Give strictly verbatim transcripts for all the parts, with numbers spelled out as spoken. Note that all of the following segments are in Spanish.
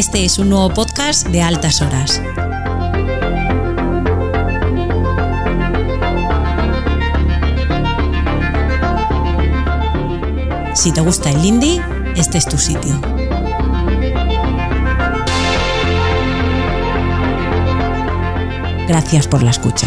Este es un nuevo podcast de Altas Horas. Si te gusta el indie, este es tu sitio. Gracias por la escucha.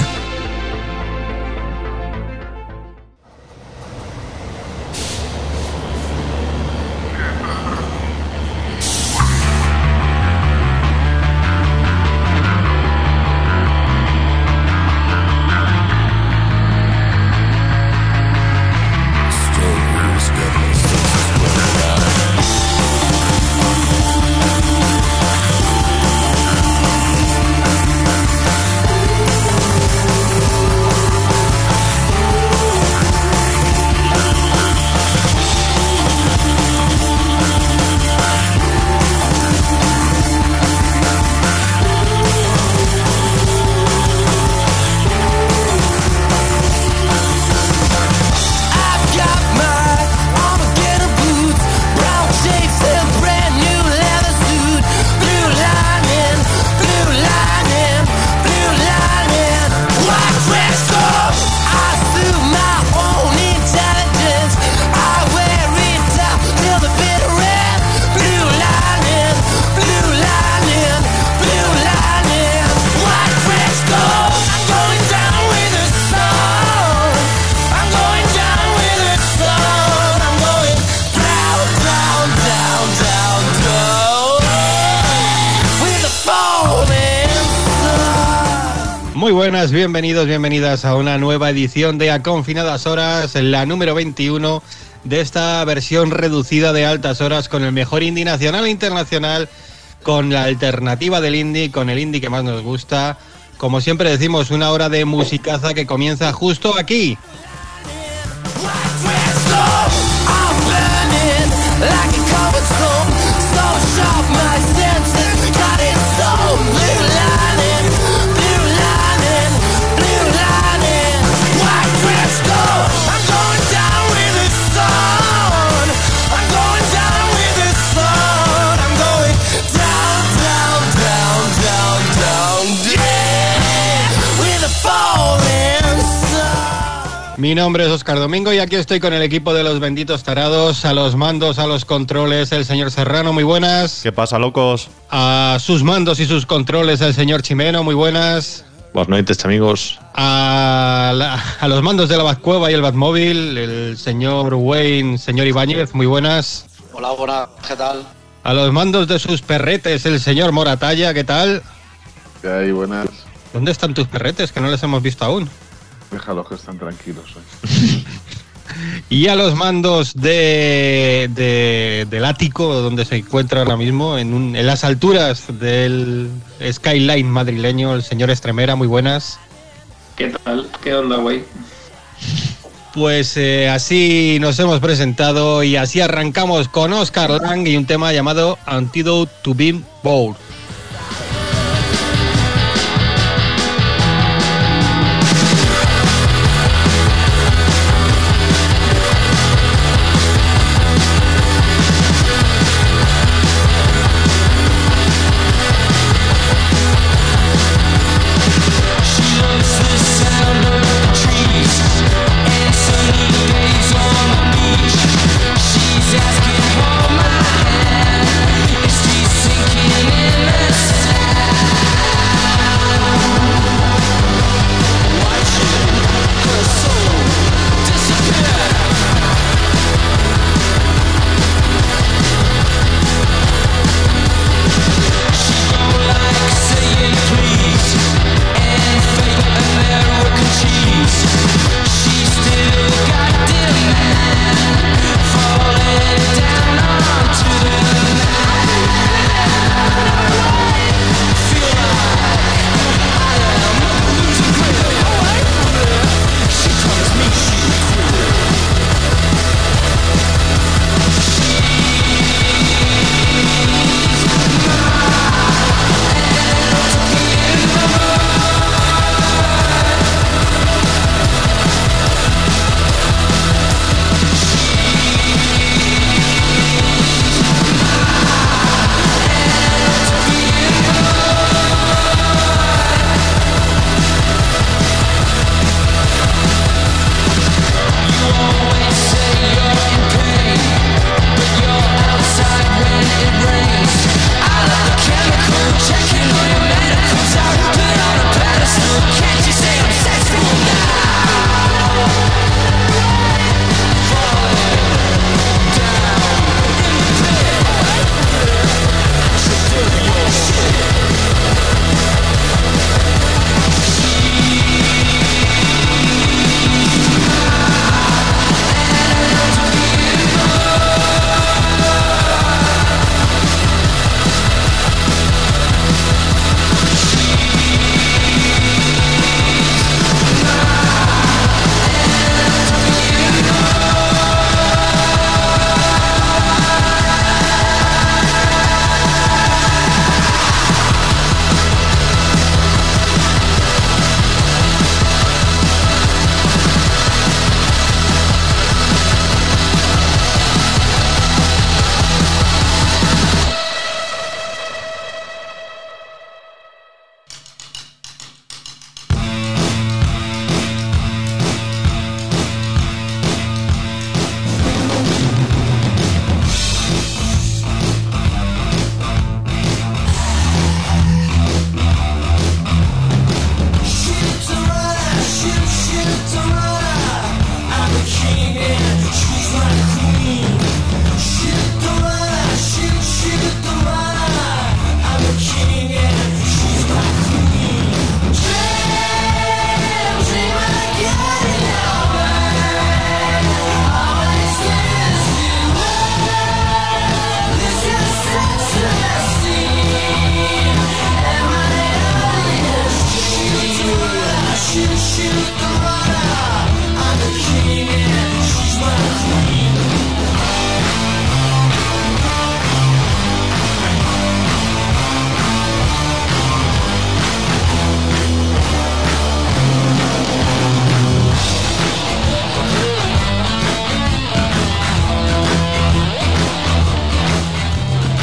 Muy buenas, bienvenidos, bienvenidas a una nueva edición de A Confinadas Horas, la número veintiuno de esta versión reducida de Altas Horas con el mejor indie nacional e internacional, con la alternativa del indie, con el indie que más nos gusta. Como siempre decimos, una hora de musicaza que comienza justo aquí. Mi nombre es Óscar Domingo y aquí estoy con el equipo de los benditos tarados, a los mandos, a los controles, el señor Serrano, muy buenas. ¿Qué pasa, locos? A sus mandos y sus controles, el señor Chimeno, muy buenas. Buenas noches, amigos. A, la, a los mandos de la Batcueva y el Batmóvil, el señor Wayne, señor Ibáñez, muy buenas. Hola, buenas, ¿qué tal? A los mandos de sus perretes, el señor Moratalla, ¿qué tal? ¿Qué hay? Buenas. ¿Dónde están tus perretes? Que no les hemos visto aún. Déjalos que están tranquilos. ¿eh? Y a los mandos de, de, del ático, donde se encuentra ahora mismo, en, un, en las alturas del skyline madrileño, el señor Estremera, muy buenas. ¿Qué tal? ¿Qué onda, güey? Pues eh, así nos hemos presentado y así arrancamos con Oscar Lang y un tema llamado Antidote to Being Bored. Asking for my hand, is she sinking in?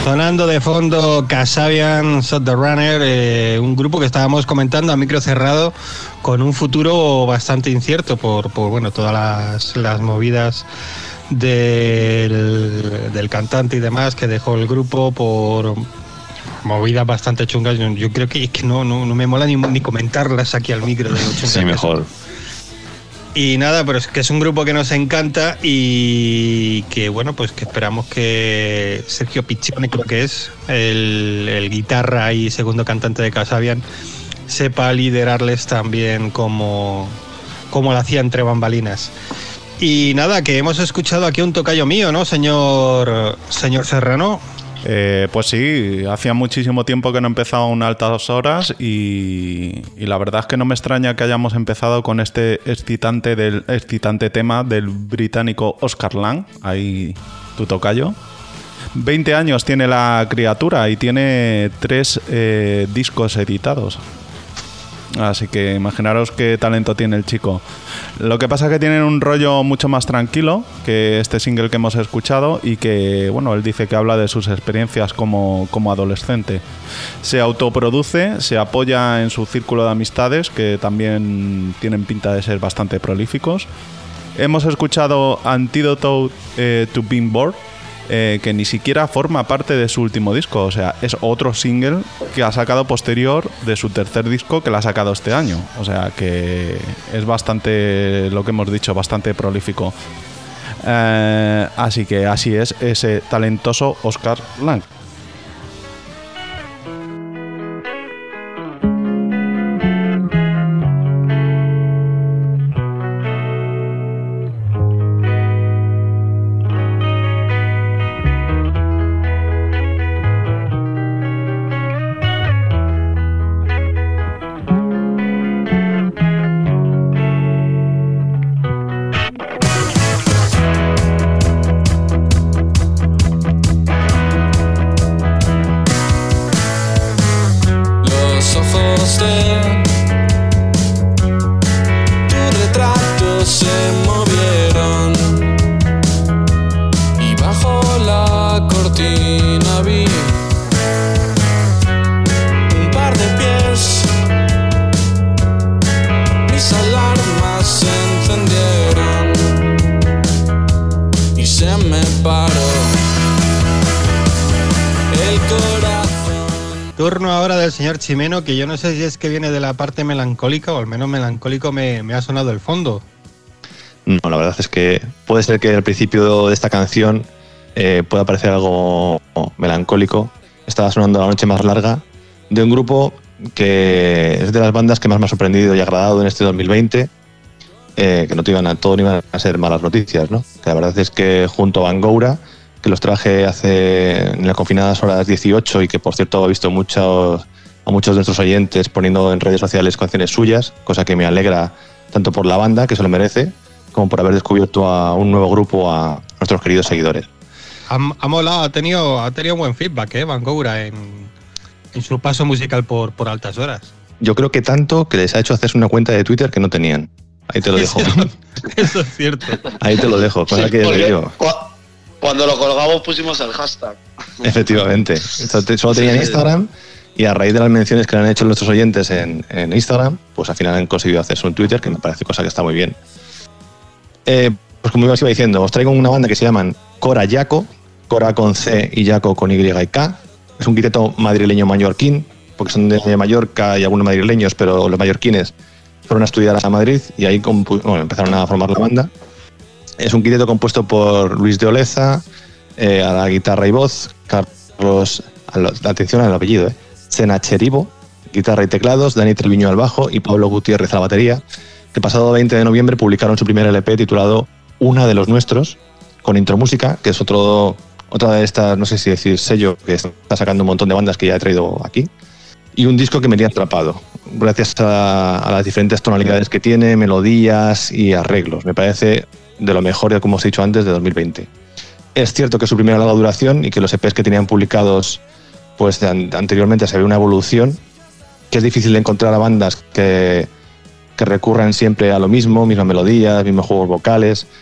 Sonando de fondo Kasabian, Shot the Runner, eh, un grupo que estábamos comentando a micro cerrado con un futuro bastante incierto por, por bueno, todas las, las movidas del, del cantante y demás que dejó el grupo, por movidas bastante chungas. Yo, yo creo que, que no, no, no me mola ni, ni comentarlas aquí al micro de lo chungas. Sí, mejor. Y nada, pero es que es un grupo que nos encanta y que, bueno, pues que esperamos que Sergio Piccione, creo que es, el, el guitarra y segundo cantante de Kasabian, sepa liderarles también como, como lo hacía entre bambalinas. Y nada, que hemos escuchado aquí un tocayo mío, ¿no, señor, señor Serrano? Eh, pues sí, hacía muchísimo tiempo que no empezaba una altas horas y, y la verdad es que no me extraña que hayamos empezado con este excitante, del, excitante tema del británico Oscar Lang, ahí tu tocayo. veinte años tiene la criatura y tiene tres eh, discos editados. Así que imaginaros qué talento tiene el chico. Lo que pasa es que tienen un rollo mucho más tranquilo que este single que hemos escuchado y que, bueno, él dice que habla de sus experiencias como, como adolescente. Se autoproduce, se apoya en su círculo de amistades, que también tienen pinta de ser bastante prolíficos. Hemos escuchado Antidote eh, to Being Bored, Eh, que ni siquiera forma parte de su último disco, o sea, es otro single que ha sacado posterior de su tercer disco que lo ha sacado este año, o sea que es bastante, lo que hemos dicho, bastante prolífico. Eh, así que así es ese talentoso Oscar Lang. Turno ahora del señor Chimeno, que yo no sé si es que viene de la parte melancólica o al menos melancólico me, me ha sonado el fondo. No, la verdad es que puede ser que al principio de esta canción eh, pueda parecer algo melancólico. Estaba sonando La noche más larga, de un grupo que es de las bandas que más me ha sorprendido y agradado en este dos mil veinte, eh, que no te iban a todo, no iban a ser malas noticias, ¿no? Que la verdad es que junto a Bangoura, que los traje hace en las confinadas horas dieciocho y que por cierto he visto muchos, a muchos de nuestros oyentes poniendo en redes sociales canciones suyas, cosa que me alegra tanto por la banda, que se lo merece, como por haber descubierto a un nuevo grupo, a nuestros queridos seguidores. Ha, ha molado, ha tenido, ha tenido buen feedback, ¿eh? Bangoura en, en su paso musical por, por altas horas. Yo creo que tanto que les ha hecho hacerse una cuenta de Twitter que no tenían. Ahí te lo dejo. Eso, eso es cierto. Ahí te lo dejo, cosa Sí, que porque digo. Cuando lo colgamos pusimos el hashtag. Efectivamente. Solo tenían Instagram y a raíz de las menciones que le han hecho nuestros oyentes en, en Instagram, pues al final han conseguido hacerse un Twitter, que me parece cosa que está muy bien. Eh, pues como os iba diciendo, os traigo una banda que se llaman Cora Yaco, Cora con C y Yaco con Y y K. Es un quinteto madrileño mallorquín, porque son de Mallorca y algunos madrileños, pero los mallorquines fueron a estudiar a Madrid y ahí bueno, empezaron a formar la banda. Es un quinteto compuesto por Luis de Oleza, eh, a la guitarra y voz, Carlos, a la, atención al apellido, eh, Senacheribo, guitarra y teclados, Dani Treviño al bajo y Pablo Gutiérrez a la batería, que el pasado veinte de noviembre publicaron su primer L P titulado Una de los Nuestros, con Intromúsica, que es otro, otra de estas, no sé si decir sello, que está sacando un montón de bandas que ya he traído aquí, y un disco que me tenía atrapado, gracias a, a las diferentes tonalidades que tiene, melodías y arreglos. Me parece de lo mejor, como os he dicho antes, de dos mil veinte. Es cierto que es su primera larga duración y que los E Pes que tenían publicados pues de an- anteriormente se ve una evolución, que es difícil de encontrar a bandas que, que recurran siempre a lo mismo, mismas melodías, mismos juegos vocales.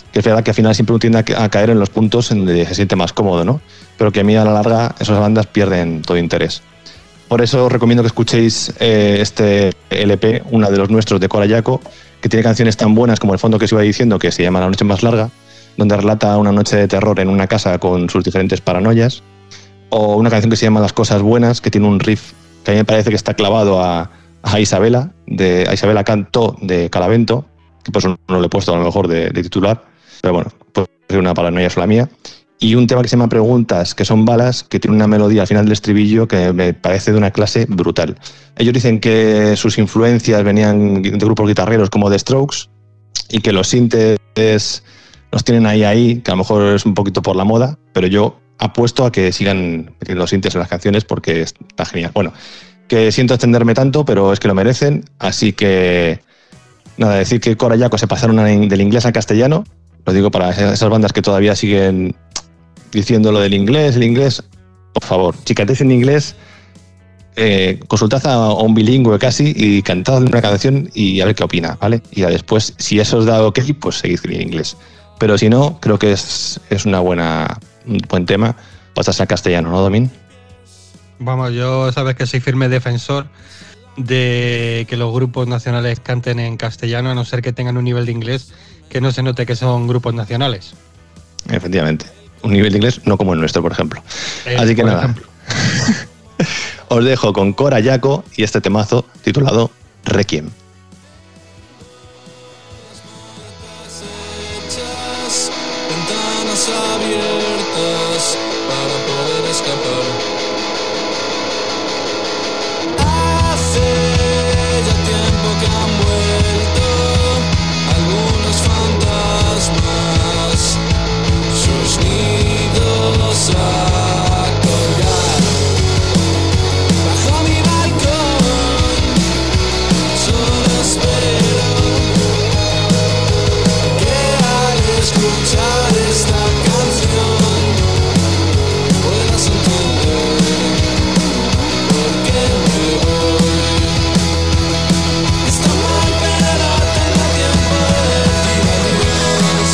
que es verdad que al final siempre uno tiende a, a caer en los puntos en donde se siente más cómodo, ¿no? Pero que a mí a la larga esas bandas pierden todo interés. Por eso os recomiendo que escuchéis eh, este L P, una de los nuestros de Cora Yaco, que tiene canciones tan buenas como el fondo que os iba diciendo, que se llama La noche más larga, donde relata una noche de terror en una casa con sus diferentes paranoias, o una canción que se llama Las cosas buenas, que tiene un riff que a mí me parece que está clavado a, a Isabela, de a Isabela Cantó de Calavento, que por eso no lo he puesto a lo mejor de, de titular, pero bueno, pues es una paranoia sola mía. Y un tema que se llama Preguntas, que son balas, que tiene una melodía al final del estribillo que me parece de una clase brutal. Ellos dicen que sus influencias venían de grupos guitarreros como The Strokes y que los sintes los tienen ahí, ahí, que a lo mejor es un poquito por la moda, pero yo apuesto a que sigan metiendo los sintes en las canciones porque está genial. Bueno, que siento extenderme tanto, pero es que lo merecen, así que nada, decir que Cora Yaco se pasaron del inglés al castellano, lo digo para esas bandas que todavía siguen diciendo lo del inglés, el inglés, por favor, chicatez en inglés, eh, consultad a un bilingüe casi y cantad una canción y a ver qué opina, ¿vale? Y ya después, si eso os da ok, pues seguid en inglés. Pero si no, creo que es, es una buena, un buen tema pasarse al castellano, ¿no, Domín? Vamos, yo sabes que soy firme defensor de que los grupos nacionales canten en castellano, a no ser que tengan un nivel de inglés que no se note que son grupos nacionales. Efectivamente. Un nivel de inglés no como el nuestro, por ejemplo. Eh, Así que por nada, ejemplo. os dejo con Cora Yaco y este temazo titulado Requiem. Ventanas abiertas para poder escapar. Hace ya tiempo que han vuelto algunos fantasmas sus nidos a colgar. Bajo mi balcón solo espero que al escuchar esta canción puedas entender por qué me voy. Está mal pero no tengo tiempo de decir adiós.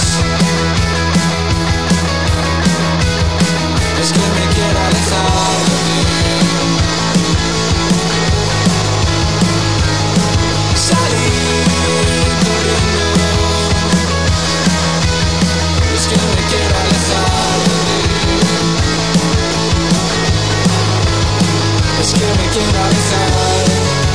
Es que me quiero alejar de ti. Salir corriendo. Es que me quiero alejar de ti. Es que me quiero alejar.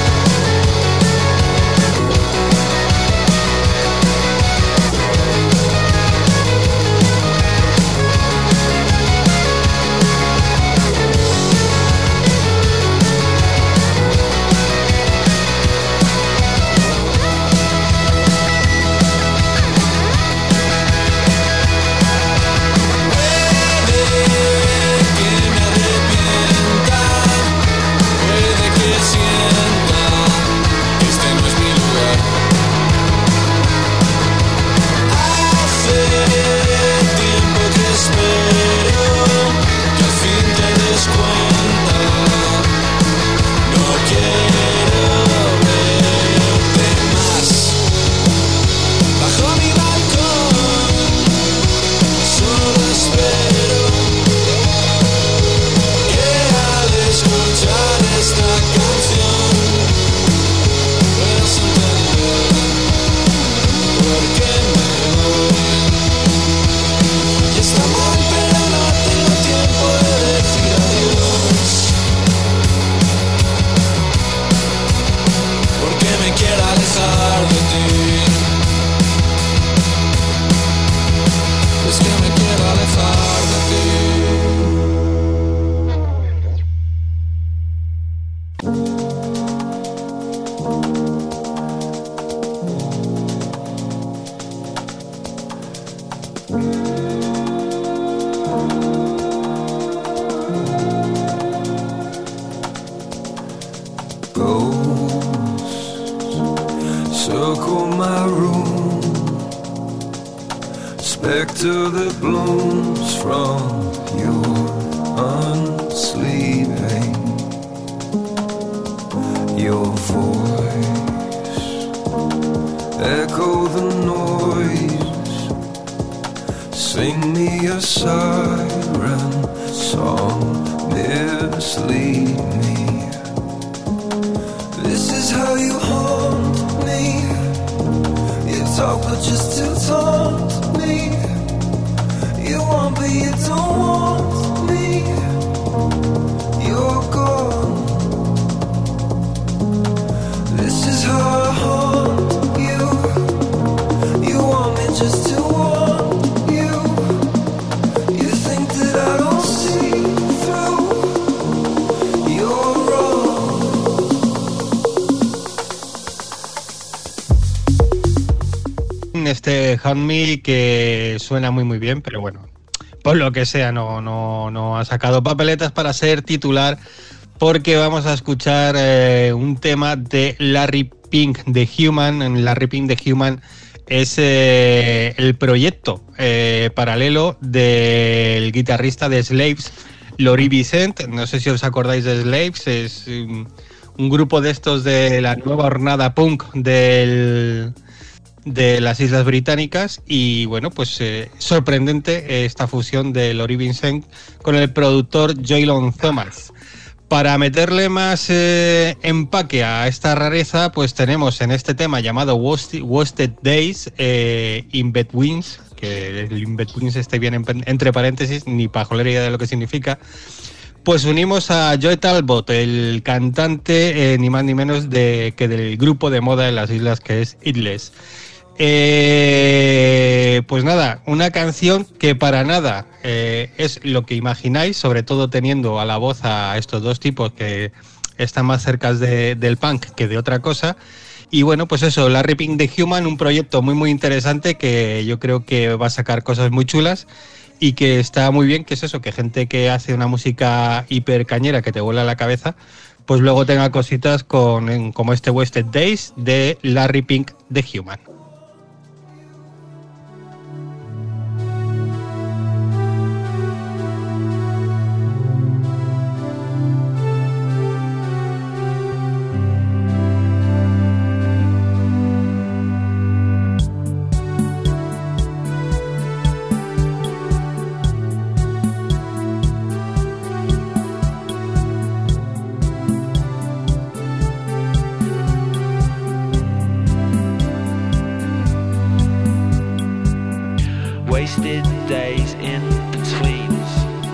Circle my room, spectre that blooms from your unsleeping. Your voice echo the noise Sing me a siren song, mislead me. This is how you haunt me. You talk but just to taunt me. You want but you don't want me. You're gone. This is how I haunt you. You want me just to want you. You think that I don't see through. You're wrong. Este Hunt Me que suena muy muy bien, pero bueno, por lo que sea no, no, no ha sacado papeletas para ser titular, porque vamos a escuchar eh, un tema de Larry Pink de Human. Larry Pink de Human es eh, el proyecto eh, paralelo del guitarrista de Slaves, Laurie Vicent. No sé si os acordáis de Slaves, es um, un grupo de estos de la nueva hornada punk del... de las Islas Británicas, y bueno, pues eh, sorprendente eh, esta fusión de Laurie Vicent con el productor Joylon Thomas. Para meterle más eh, empaque a esta rareza, pues tenemos en este tema llamado Wasted Days, eh, In Betweens, que el In Betweens esté bien en, entre paréntesis, ni pajolera idea de lo que significa. Pues unimos a Joe Talbot, el cantante, eh, ni más ni menos de que del grupo de moda en las islas que es Idles. Eh, pues nada, una canción que para nada eh, es lo que imagináis, sobre todo teniendo a la voz a estos dos tipos que están más cerca de, del punk que de otra cosa. Y bueno, pues eso, Larry Pink de Human, un proyecto muy muy interesante que yo creo que va a sacar cosas muy chulas y que está muy bien, que es eso, que gente que hace una música hiper cañera que te vuela la cabeza, pues luego tenga cositas con, como este Wasted Days de Larry Pink de Human. Wasted days in betweens,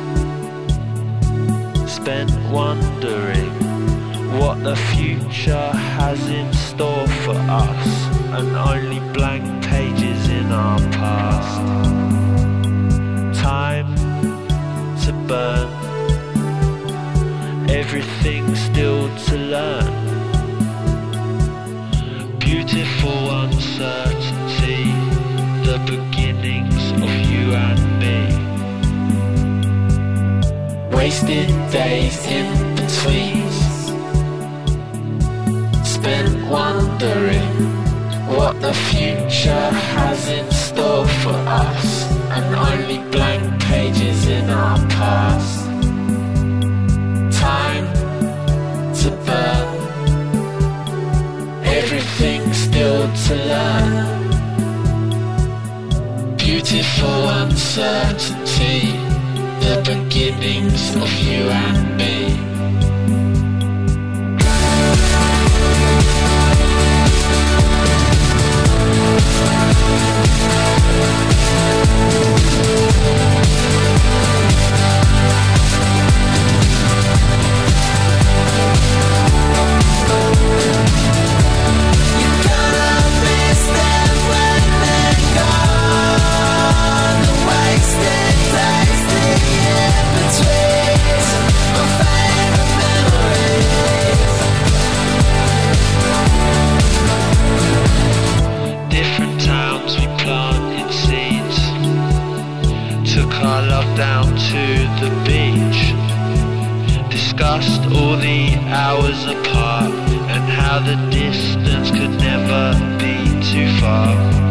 spent wondering what the future has in store for us, and only blank pages in our past. Time to burn, everything still to learn. Beautiful uncertainty, the beginnings of you and me. Wasted days in betweens, spent wondering what the future has in store for us, and only blank pages in our past. Time to burn, everything still to learn. Beautiful uncertainty, the beginnings of you and me. Down to the beach, discussed all the hours apart and how the distance could never be too far.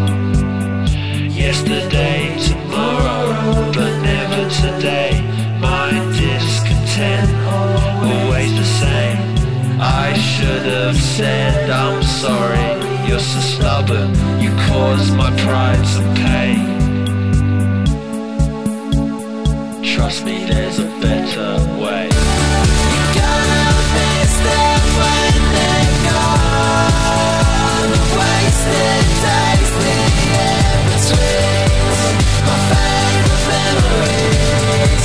Yesterday, tomorrow, but never today. My discontent, always the same. I should have said I'm sorry. You're so stubborn, you cause my pride some pain. trust me, there's a better way. Gonna miss them when they're gone. Wasted days, the in-betweens, my favorite memories.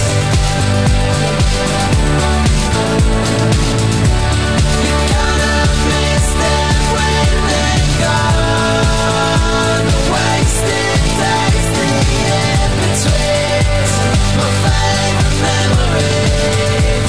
You're gonna miss them when they're gone. Wasted days, the in-betweens, my favorite memories.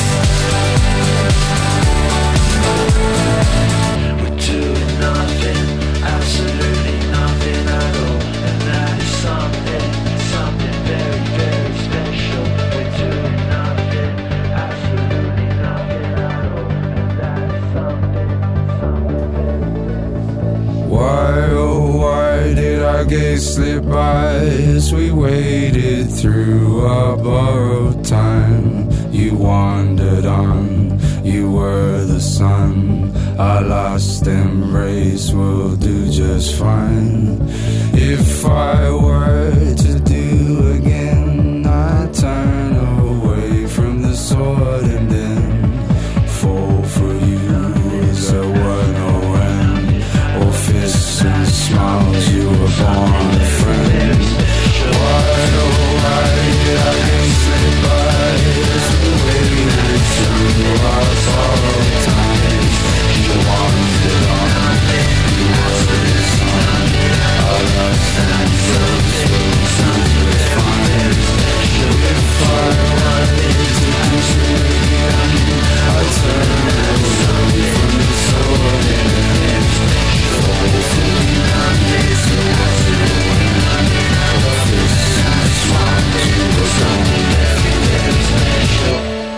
We're doing nothing, absolutely nothing at all, and that is something, something very, very special. We're doing nothing, absolutely nothing at all, and that is something, something very, very special. Why, oh why did our gaze slip by as we waited through our borrowed time? You wandered on, you were the sun. Our lost embrace will do just fine. If I were to do again, I'd turn away from the sword and then fall for you as a one oh end. All fists and smiles, you were born a friend. Why, oh why did I get slip by as we waited through our sorrow times? You wandered on, you were the sun. Our lost and rose will sound with fine. If I wanted to do again, I'd turn away from the sword and edge. Fall for you, so what you win. All fists and smiles, you were gone, everything special.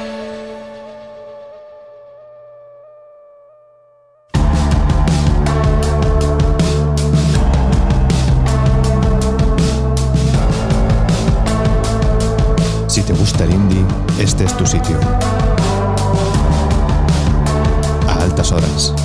Si te gusta el indie, este es tu sitio. A altas horas.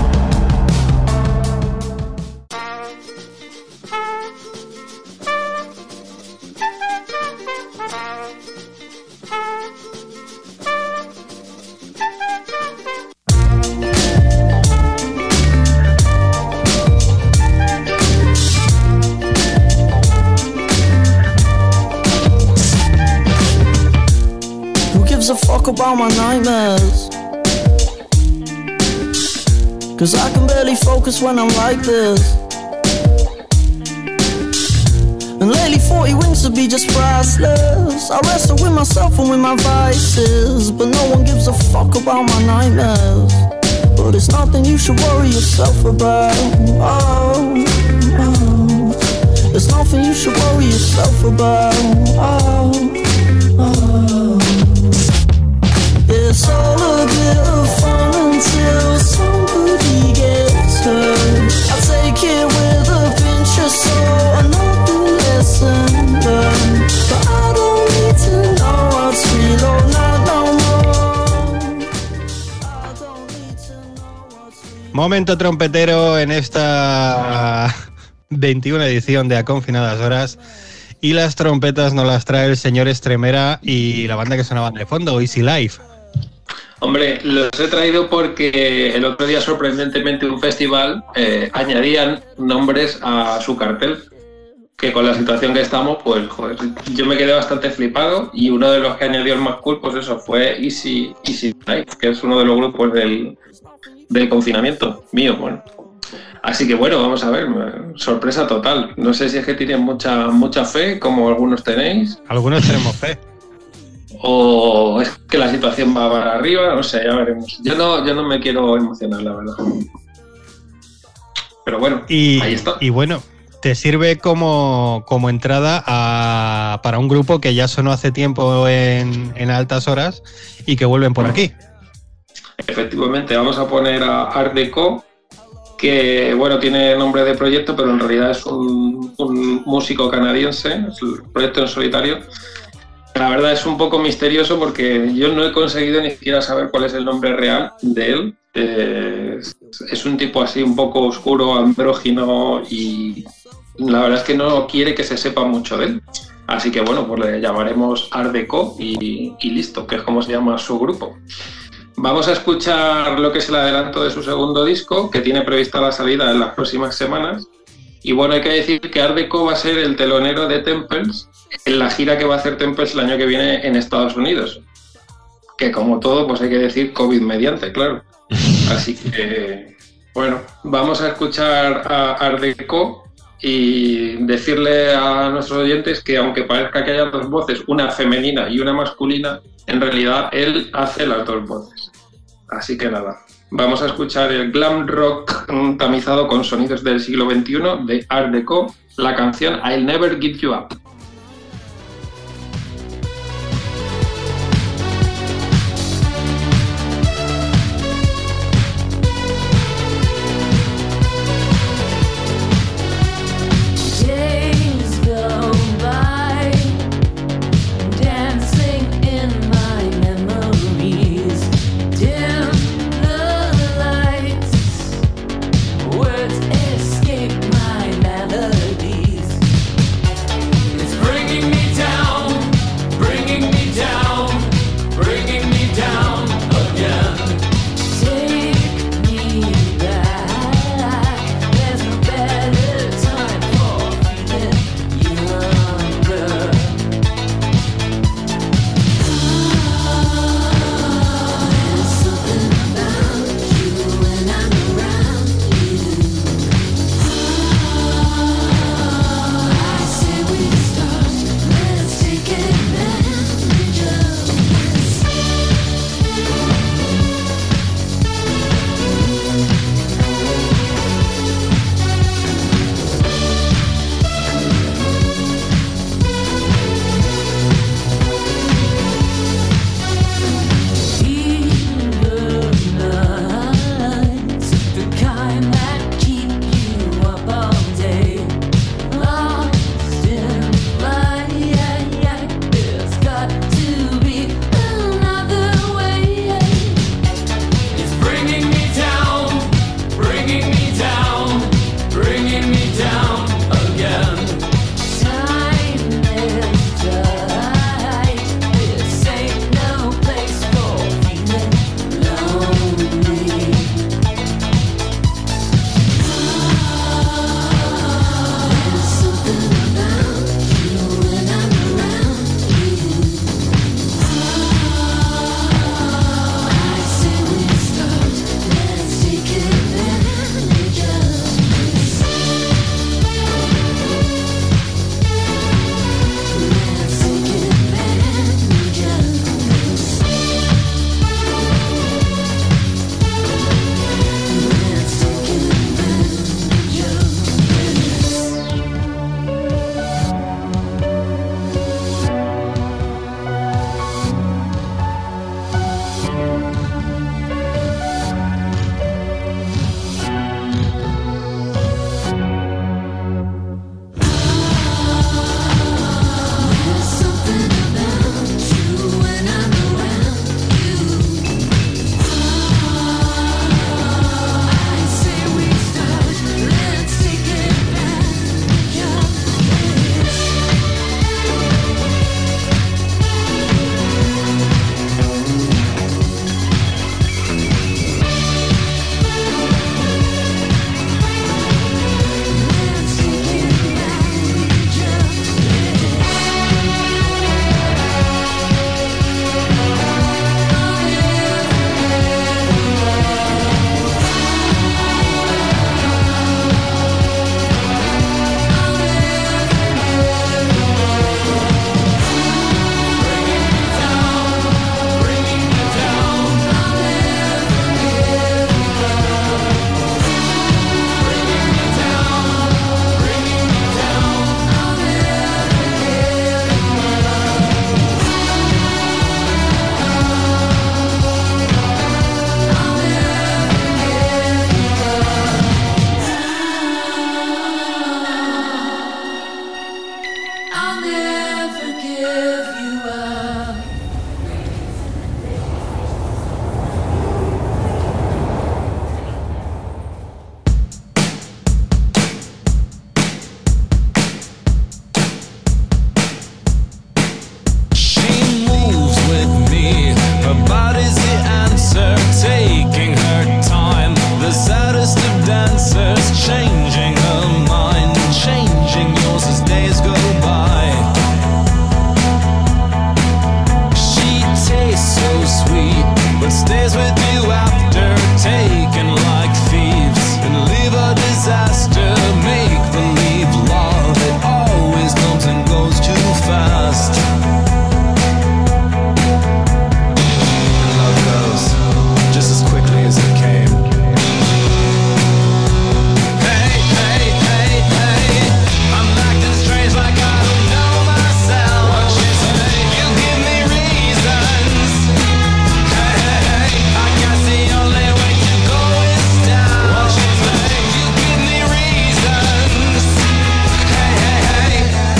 Who gives a fuck about my nightmares? Cause I can barely focus when I'm like this. And lately forty wins to be just priceless. I wrestle with myself and with my vices, but no one gives a fuck about my nightmares. But it's nothing you should worry yourself about. Oh, oh. It's nothing you should worry yourself about. Oh, oh. It's all a bit of fun until somebody gets hurt. I take it with a pinch of salt, another lesson learned. But I don't need to know what's real or not no more. I don't need to know what's real. Momento trompetero en esta veintiuna edición de A Confinadas Horas. Y las trompetas nos las trae el señor Estremera y la banda que sonaban de fondo, Easy Life. Hombre, los he traído porque el otro día, sorprendentemente, un festival eh, añadían nombres a su cartel, que con la situación que estamos, pues, joder, yo me quedé bastante flipado, y uno de los que añadió el más cool, pues eso, fue Easy, Easy Life, que es uno de los grupos del, del confinamiento mío, bueno. Así que bueno, vamos a ver, sorpresa total. No sé si es que tienen mucha, mucha fe, como algunos tenéis. Algunos tenemos fe. O es que la situación va para arriba, no sé, ya veremos. Yo no, yo no me quiero emocionar, la verdad. Pero bueno, y, ahí está. Y bueno, te sirve como, como entrada a, para un grupo que ya sonó hace tiempo en, en Altas Horas y que vuelven por aquí. Efectivamente, vamos a poner a Art Deco, que bueno, tiene nombre de proyecto, pero en realidad es un, un músico canadiense, es el proyecto en solitario. La verdad es un poco misterioso porque yo no he conseguido ni siquiera saber cuál es el nombre real de él. Eh, es, es un tipo así un poco oscuro, andrógino, y la verdad es que no quiere que se sepa mucho de él. Así que bueno, pues le llamaremos Art Deco y, y listo, que es como se llama su grupo. Vamos a escuchar lo que es el adelanto de su segundo disco, que tiene prevista la salida en las próximas semanas. Y bueno, hay que decir que Art Deco va a ser el telonero de Temples en la gira que va a hacer Temples el año que viene en Estados Unidos. Que como todo, pues hay que decir COVID mediante, claro. Así que, bueno, vamos a escuchar a Art Deco y decirle a nuestros oyentes que aunque parezca que haya dos voces, una femenina y una masculina, en realidad él hace las dos voces. Así que nada, vamos a escuchar el glam rock tamizado con sonidos del siglo veintiuno de Art Deco, la canción I'll Never Give You Up. Words escape my melodies. It's stays with you after, taken like thieves, and leave a disaster. Make believe love, it always comes and goes too fast. And love goes just as quickly as it came. Hey, hey, hey, hey, I'm acting strange like I don't know myself. What you say? You give me reasons. Hey, hey, hey, I guess the only way to go is down. What you say? You give me reasons. Hey, hey, hey.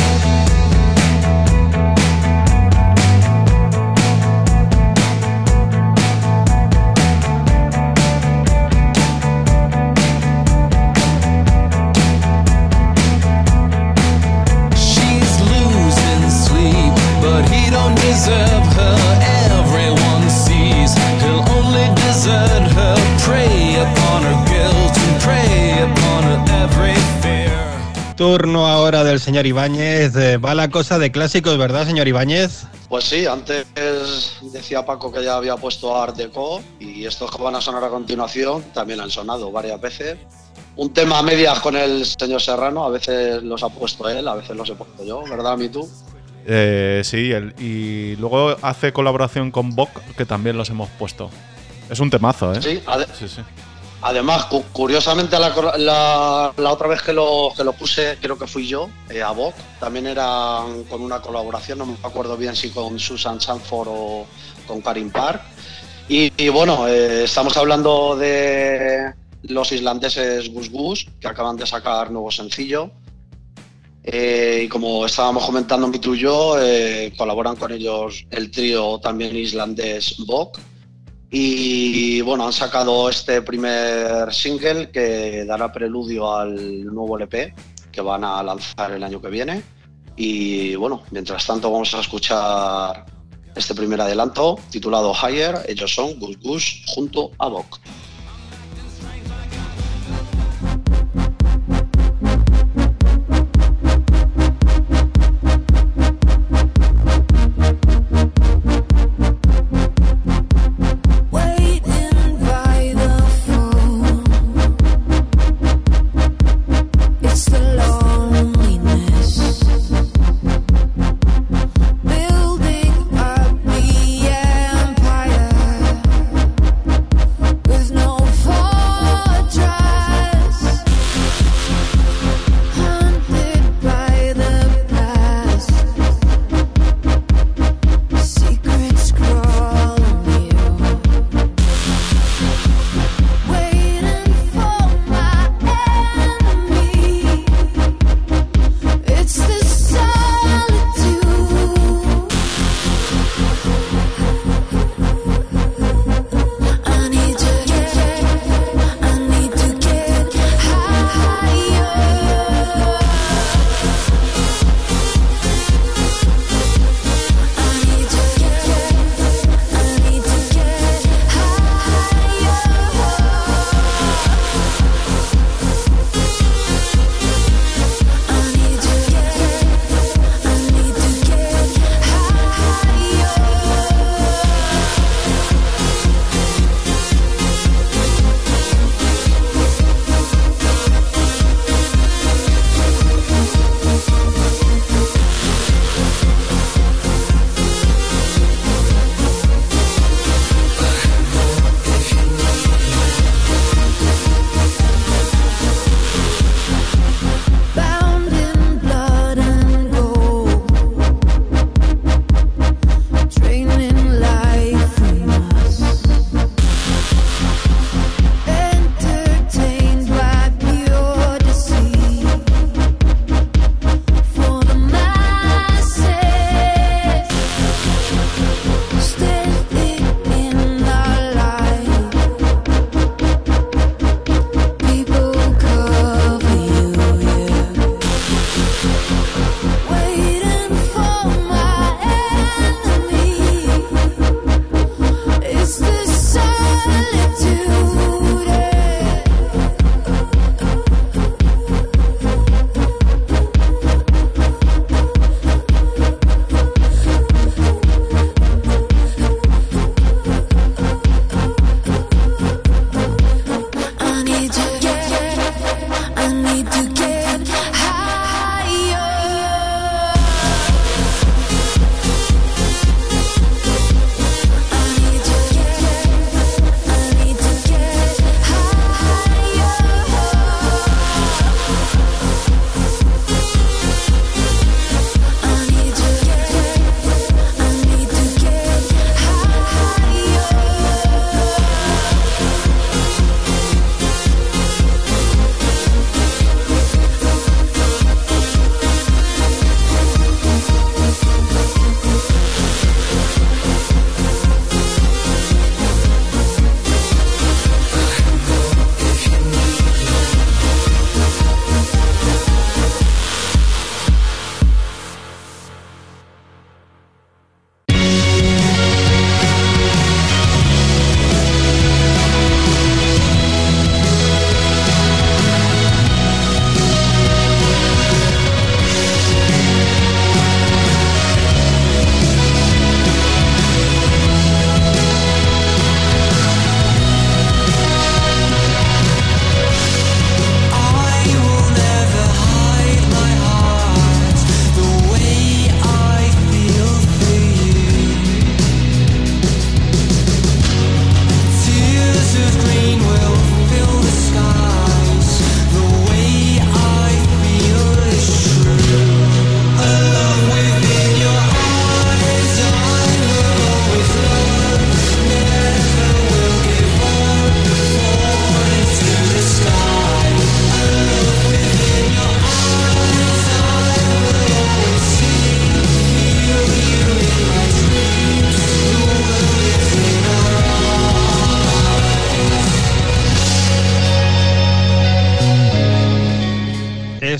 She's losing sleep, but he don't deserve her. Everyone sees he'll only desert her. Prey upon her guilt and prey upon her every fear. Turno ahora del señor Ibáñez. Eh, va la cosa de clásicos, ¿verdad, señor Ibáñez? Pues sí, antes decía Paco que ya había puesto Art Deco y estos que van a sonar a continuación también han sonado varias veces. Un tema a medias con el señor Serrano, a veces los ha puesto él, a veces los he puesto yo, ¿verdad, Mitu? Eh, sí, el, y luego hace colaboración con Bok, que también los hemos puesto. Es un temazo, ¿eh? Sí, ade- sí, sí. Además, cu- curiosamente, la, la, la otra vez que lo, que lo puse, creo que fui yo, eh, a Bok, también era con una colaboración, no me acuerdo bien si con Susan Sanford o con Karin Park. Y, y bueno, eh, estamos hablando de los islandeses Gus Gus, que acaban de sacar nuevo sencillo. Eh, y como estábamos comentando Mitu y yo, eh, colaboran con ellos el trío también islandés Bok. Y bueno, han sacado este primer single que dará preludio al nuevo L P que van a lanzar el año que viene. Y bueno, mientras tanto vamos a escuchar este primer adelanto titulado Higher. Ellos son Gus Gus junto a Bok. Waiting by the phone, it's the loneliness building up the empire with no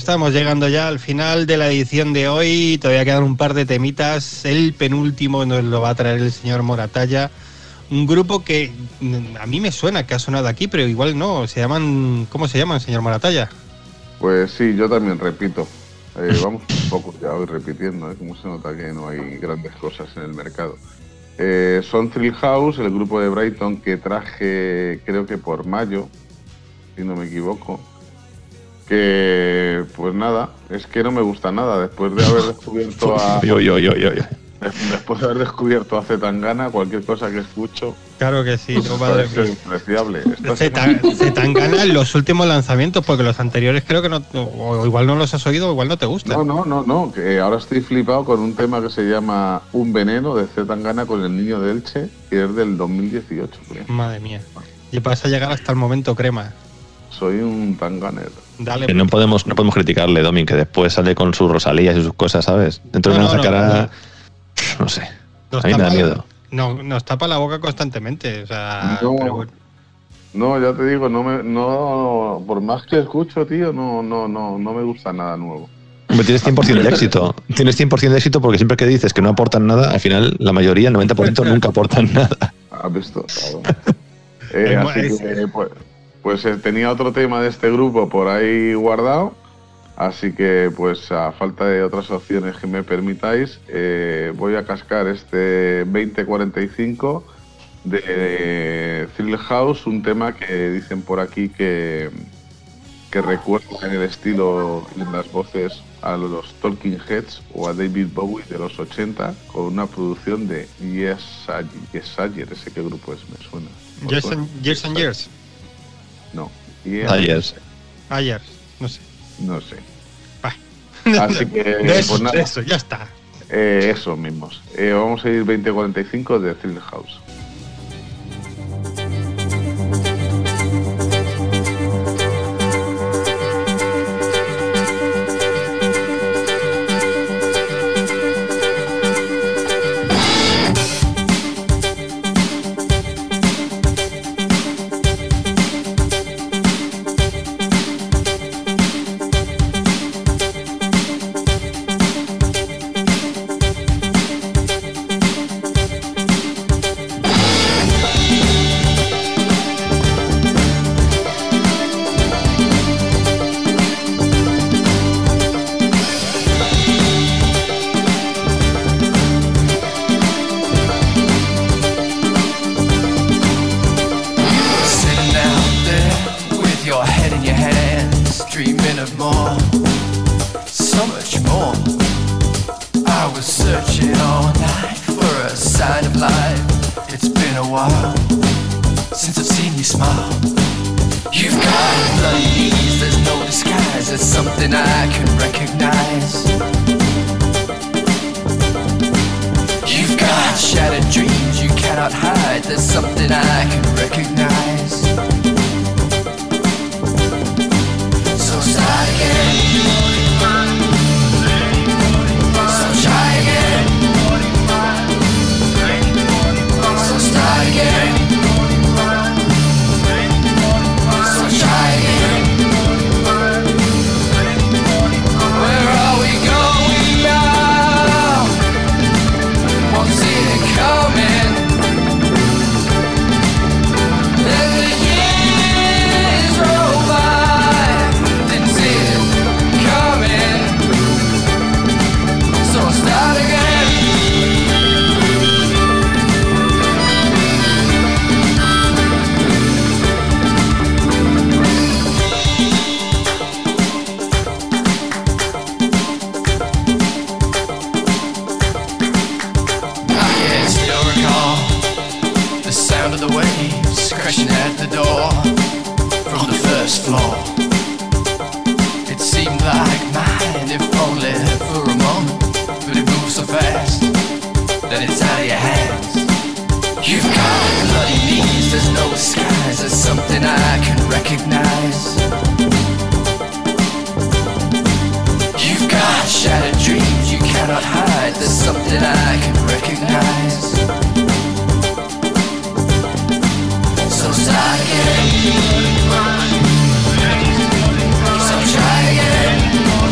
estamos llegando ya al final de la edición de hoy. Todavía quedan un par de temitas. El penúltimo nos lo va a traer el señor Moratalla. Un grupo que a mí me suena que ha sonado aquí, pero igual no. Se llaman, ¿cómo se llaman, señor Moratalla? Pues sí, yo también repito. Eh, vamos un poco ya hoy repitiendo, ¿eh? Como se nota que no hay grandes cosas en el mercado. Eh, son Thrill House, el grupo de Brighton que traje creo que por mayo, si no me equivoco. Que pues nada, es que no me gusta nada después de haber descubierto a yo, yo, yo, yo, yo. después de haber descubierto a Zetangana, cualquier cosa que escucho claro que sí, no, madre es despreciable. Zetangana en los últimos lanzamientos, porque los anteriores creo que no, o igual no los has oído o igual no te gustan. No, no, no, no, que ahora estoy flipado con un tema que se llama Un Veneno de Zetangana con el Niño de Elche, que es del dos mil dieciocho, creo. Madre mía, y vas a llegar hasta el momento crema. Soy un tanganer. Dale, que no podemos, no podemos criticarle, Domin, que después sale con sus rosalías y sus cosas, ¿sabes? Dentro no, de no, una cara, no, no, no sé. Nos a mí me da miedo. No, nos tapa la boca constantemente, o sea, no, pero bueno. No, ya te digo, no me, no, por más que escucho, tío, no, no, no, no me gusta nada nuevo. Hombre, tienes cien por ciento de éxito. Tienes cien por ciento de éxito porque siempre que dices que no aportan nada, al final la mayoría, el noventa por ciento, nunca aportan nada. ¿Has visto? Claro. eh, así que, pues, pues eh, tenía otro tema de este grupo por ahí guardado, así que pues a falta de otras opciones que me permitáis, eh, voy a cascar este veinte cuarenta y cinco de eh, Thrill House, un tema que dicen por aquí que, que recuerda en el estilo y en las voces a los Talking Heads o a David Bowie de los ochenta, con una producción de Yes Ayer, ese qué grupo es, me suena. Years and, years and Years. No. Ayer. Ayer, no sé. No sé. Bah. Así que, de eso, pues nada. de eso, ya está. Eh, eso mismos. Eh, vamos a ir veinte cuarenta y cinco de Thrill House. So try again.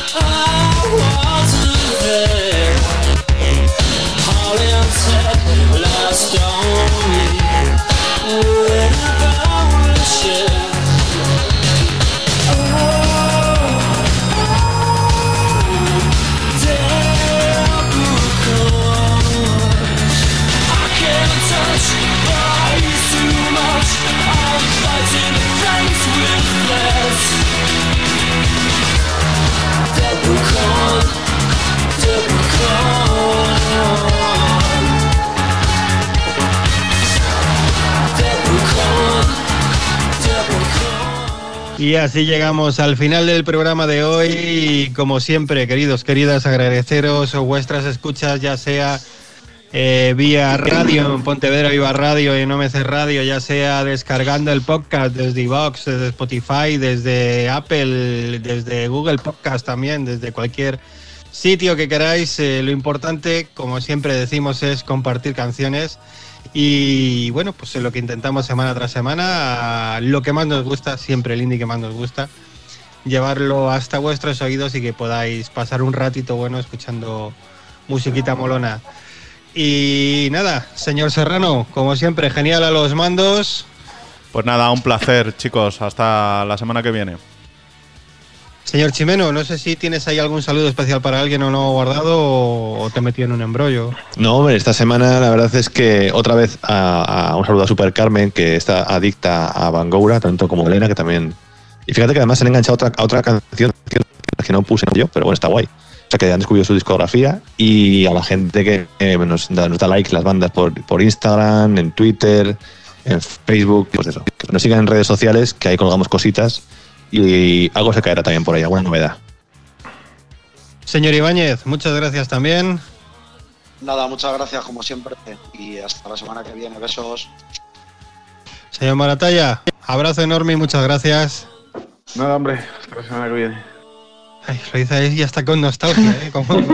Y así llegamos al final del programa de hoy y como siempre, queridos, queridas, agradeceros vuestras escuchas, ya sea eh, vía radio en Pontevedra Viva Radio y en O M C Radio, ya sea descargando el podcast desde iVoox, desde Spotify, desde Apple, desde Google Podcast también, desde cualquier sitio que queráis. Eh, lo importante, como siempre decimos, es compartir canciones. Y bueno, pues es lo que intentamos semana tras semana, lo que más nos gusta, siempre el indie que más nos gusta, llevarlo hasta vuestros oídos y que podáis pasar un ratito bueno escuchando musiquita molona. Y nada, señor Serrano, como siempre, genial a los mandos. Pues nada, un placer, chicos, hasta la semana que viene. Señor Chimeno, no sé si tienes ahí algún saludo especial para alguien o no guardado o te metí en un embrollo. No, hombre, esta semana la verdad es que otra vez a, a un saludo a Super Carmen, que está adicta a Bangoura, tanto como Elena, que también... Y fíjate que además se han enganchado a otra, a otra canción que, que no puse yo, pero bueno, está guay. O sea, que han descubierto su discografía y a la gente que eh, nos, da, nos da like las bandas por, por Instagram, en Twitter, en Facebook, pues eso. Que nos sigan en redes sociales, que ahí colgamos cositas. Y algo se caerá también por ahí, alguna novedad. Señor Ibáñez, muchas gracias también. Nada, muchas gracias como siempre y hasta la semana que viene. Besos. Señor Maratalla, abrazo enorme y muchas gracias. Nada, hombre, hasta la semana que viene. Ay, lo dice ahí ya está con nostalgia, ¿eh? Con, con,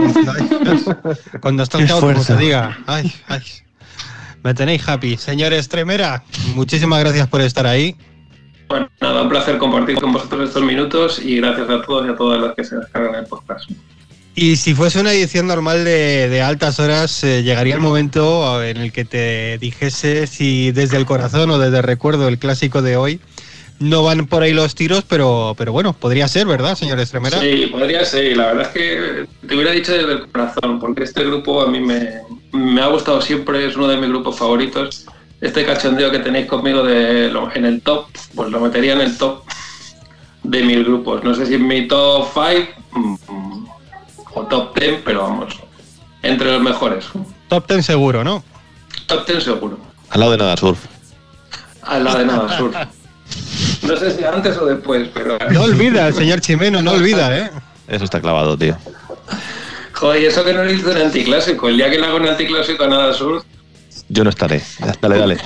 con nostalgia, como se diga. Ay, ay. Me tenéis happy. Señor Estremera, muchísimas gracias por estar ahí. Bueno, nada, un placer compartir con vosotros estos minutos y gracias a todos y a todas las que se descargan el podcast. Y si fuese una edición normal de, de altas horas, eh, llegaría el momento en el que te dijese si desde el corazón o desde el recuerdo el clásico de hoy no van por ahí los tiros, pero, pero bueno, podría ser, ¿verdad, señor Estremera? Sí, podría ser. La verdad es que te hubiera dicho desde el corazón, porque este grupo a mí me, me ha gustado siempre, es uno de mis grupos favoritos. Este cachondeo que tenéis conmigo de lo, en el top, pues lo metería en el top de mis grupos. No sé si en mi top cinco mm, o top diez, pero vamos, entre los mejores. Top diez seguro, ¿no? Top diez seguro. Al lado de Nada Surf. Al lado de Nada Surf. No sé si antes o después, pero... No olvida, el señor Chimeno, no olvida, ¿eh? Eso está clavado, tío. Joder, eso que no le hizo un anticlásico. El día que le hago un anticlásico a Nada Surf... Yo no estaré. Dale, dale.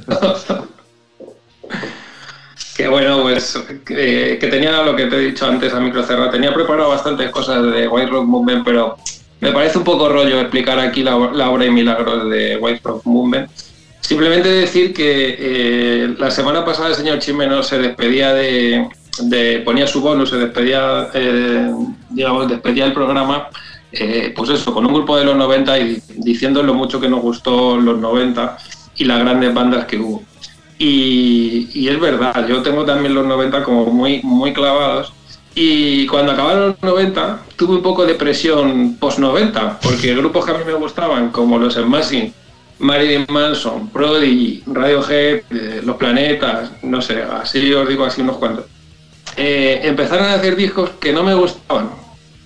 Que bueno, pues que, que tenía lo que te he dicho antes a micro cerrado. Tenía preparado bastantes cosas de White Rock Movement, pero me parece un poco rollo explicar aquí la, la obra y milagros de White Rock Movement. Simplemente decir que eh, la semana pasada el señor Chimeno se despedía de, de ponía su bonus, se despedía, eh, digamos, despedía el programa. Eh, pues eso, con un grupo de los noventa y diciendo lo mucho que nos gustó los noventa y las grandes bandas que hubo. Y, y es verdad, yo tengo también los noventa como muy, muy clavados y cuando acabaron los noventa tuve un poco de presión post noventa porque grupos que a mí me gustaban como los Smashing, Marilyn Manson, Prodigy, Radiohead, eh, Los Planetas, no sé, así os digo así unos cuantos, eh, empezaron a hacer discos que no me gustaban.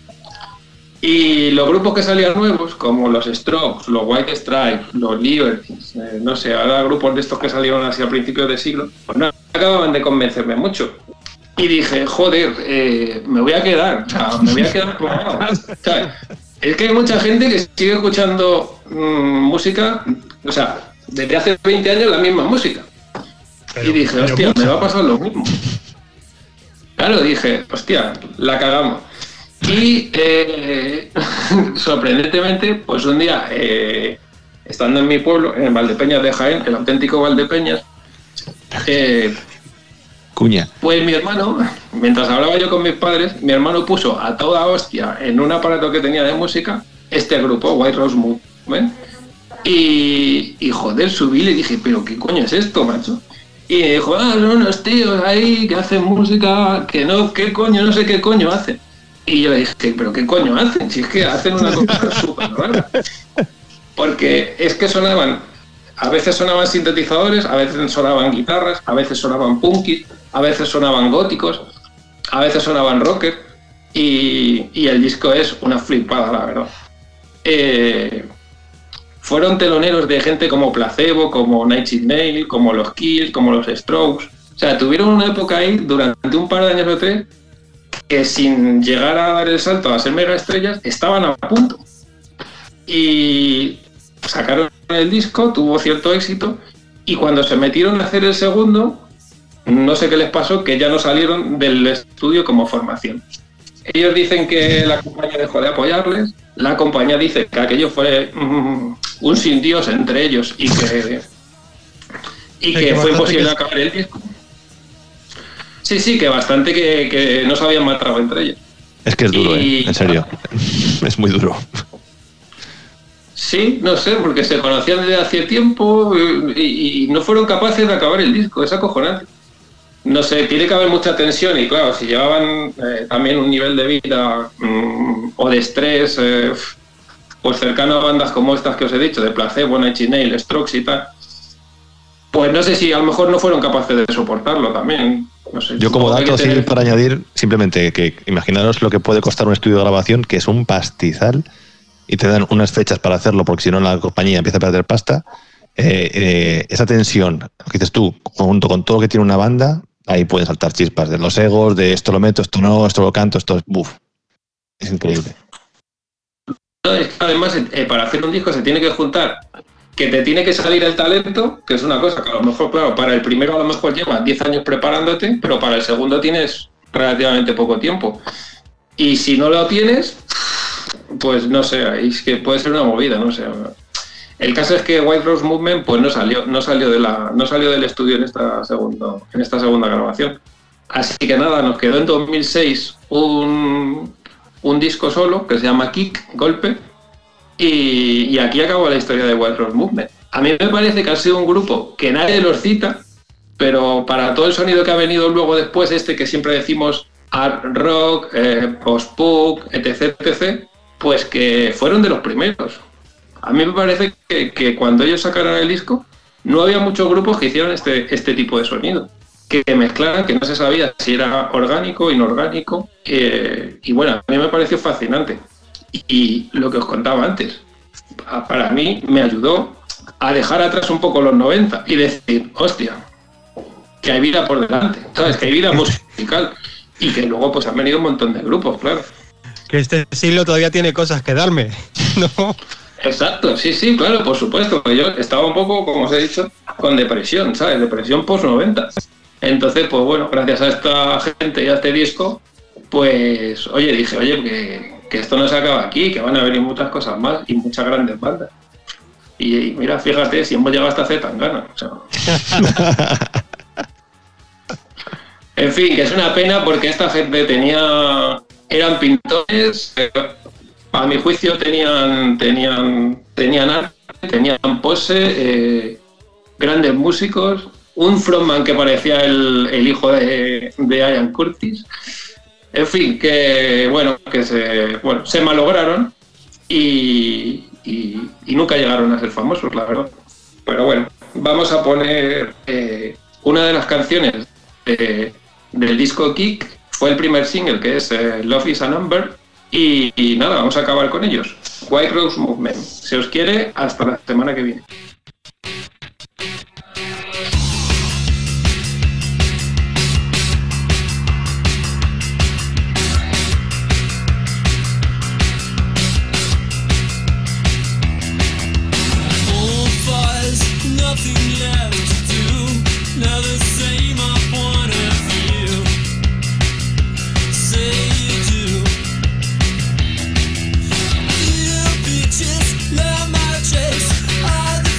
Y los grupos que salían nuevos, como los Strokes, los White Stripes, los Libertines, eh, no sé, ahora grupos de estos que salieron así a principios de siglo, pues no acababan de convencerme mucho. Y dije, joder, eh, me voy a quedar, o sea, me voy a quedar clavado. O sea, es que hay mucha gente que sigue escuchando mmm, música, o sea, desde hace veinte años la misma música. Pero, y dije, hostia, mucho. Me va a pasar lo mismo. Claro, dije, hostia, la cagamos. Y eh, sorprendentemente, pues un día, eh, estando en mi pueblo, en Valdepeñas de Jaén, el auténtico Valdepeñas, eh, Cuña. Pues mi hermano, mientras hablaba yo con mis padres, mi hermano puso a toda hostia en un aparato que tenía de música este grupo, White Rose Movement, y, y joder, subí y le dije, pero ¿qué coño es esto, macho? Y me dijo, ah, son unos tíos ahí que hacen música, que no, ¿qué coño? No sé qué coño hacen. Y yo le dije, pero ¿qué coño hacen? Si es que hacen una cosa súper rara. Porque es que sonaban, a veces sonaban sintetizadores, a veces sonaban guitarras, a veces sonaban punkis, a veces sonaban góticos, a veces sonaban rockers, y, y el disco es una flipada, la verdad. Eh, fueron teloneros de gente como Placebo, como Nine Inch Nails, como los Kills, como los Strokes. O sea, tuvieron una época ahí durante un par de años o tres que sin llegar a dar el salto a ser mega estrellas estaban a punto. Y sacaron el disco, tuvo cierto éxito, y cuando se metieron a hacer el segundo, no sé qué les pasó, que ya no salieron del estudio como formación. Ellos dicen que la compañía dejó de apoyarles, la compañía dice que aquello fue mm, un sin Dios entre ellos y que, y que fue imposible acabar el disco. Sí, sí, que bastante que, que no se habían matado entre ellos. Es que es duro, y, ¿eh? En serio. Es muy duro. Sí, no sé, porque se conocían desde hace tiempo y, y no fueron capaces de acabar el disco, es acojonante. No sé, tiene que haber mucha tensión y claro, si llevaban eh, también un nivel de vida mmm, o de estrés eh, pues cercano a bandas como estas que os he dicho, de Placebo, Nine Inch Nails, Strokes y tal, pues no sé si a lo mejor no fueron capaces de soportarlo también. No sé, yo como dato, tener... sí, para añadir, simplemente que imaginaros lo que puede costar un estudio de grabación, que es un pastizal, y te dan unas fechas para hacerlo, porque si no la compañía empieza a perder pasta. Eh, eh, esa tensión, que dices tú, junto con todo lo que tiene una banda, ahí pueden saltar chispas de los egos, de esto lo meto, esto no, esto lo canto, esto es buf. Es increíble. No, es que además, eh, para hacer un disco se tiene que juntar que te tiene que salir el talento, que es una cosa que a lo mejor, claro, para el primero a lo mejor llevas diez años preparándote, pero para el segundo tienes relativamente poco tiempo. Y si no lo tienes, pues no sé, es que puede ser una movida, no sé. El caso es que White Rose Movement pues no salió, no salió de la, no salió del estudio en esta segundo, en esta segunda grabación. Así que nada, nos quedó en dos mil seis un, un disco solo que se llama Kick, Golpe, y, y aquí acabó la historia de White Rose Movement. A mí me parece que ha sido un grupo que nadie los cita, pero para todo el sonido que ha venido luego después, este que siempre decimos art rock, eh, post-punk, etc, etc, pues que fueron de los primeros. A mí me parece que, que cuando ellos sacaron el disco no había muchos grupos que hicieran este, este tipo de sonido, que mezclaran, que no se sabía si era orgánico, inorgánico, eh, y bueno, a mí me pareció fascinante. Y, y lo que os contaba antes, para mí me ayudó a dejar atrás un poco los noventa y decir, hostia, que hay vida por delante, ¿sabes? Que hay vida musical y que luego pues han venido un montón de grupos, claro. Que este siglo todavía tiene cosas que darme, ¿no? Exacto, sí, sí, claro, por supuesto. Yo estaba un poco, como os he dicho, con depresión, ¿sabes? Depresión post noventa. Entonces, pues bueno, gracias a esta gente y a este disco, pues, oye, dije, oye, que, que esto no se acaba aquí, que van a venir muchas cosas más y muchas grandes bandas. Y, y mira, fíjate, si hemos llegado hasta Zetangana. O sea. En fin, que es una pena porque esta gente tenía... Eran pintores... Eh, a mi juicio tenían tenían tenían arte, tenían pose, eh, grandes músicos, un frontman que parecía el, el hijo de, de Ian Curtis. En fin, que bueno, que se bueno se malograron y, y, y nunca llegaron a ser famosos, la verdad. Pero bueno, vamos a poner eh, una de las canciones de, del disco Kick, fue el primer single, que es eh, Love is a Number. Y, y nada, vamos a acabar con ellos. White Rose Movement. Se os quiere, hasta la semana que viene. Love my trace, all the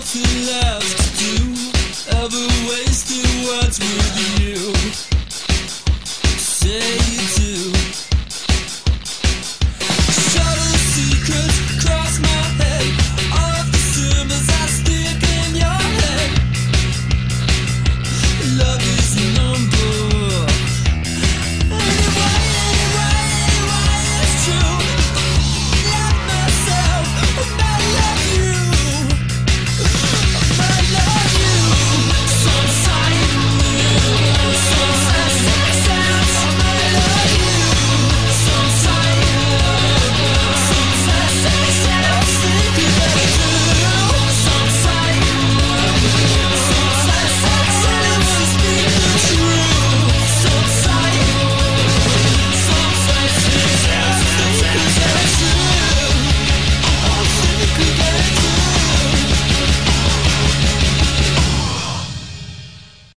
nothing left to do. Ever wasted words with you. Say you do.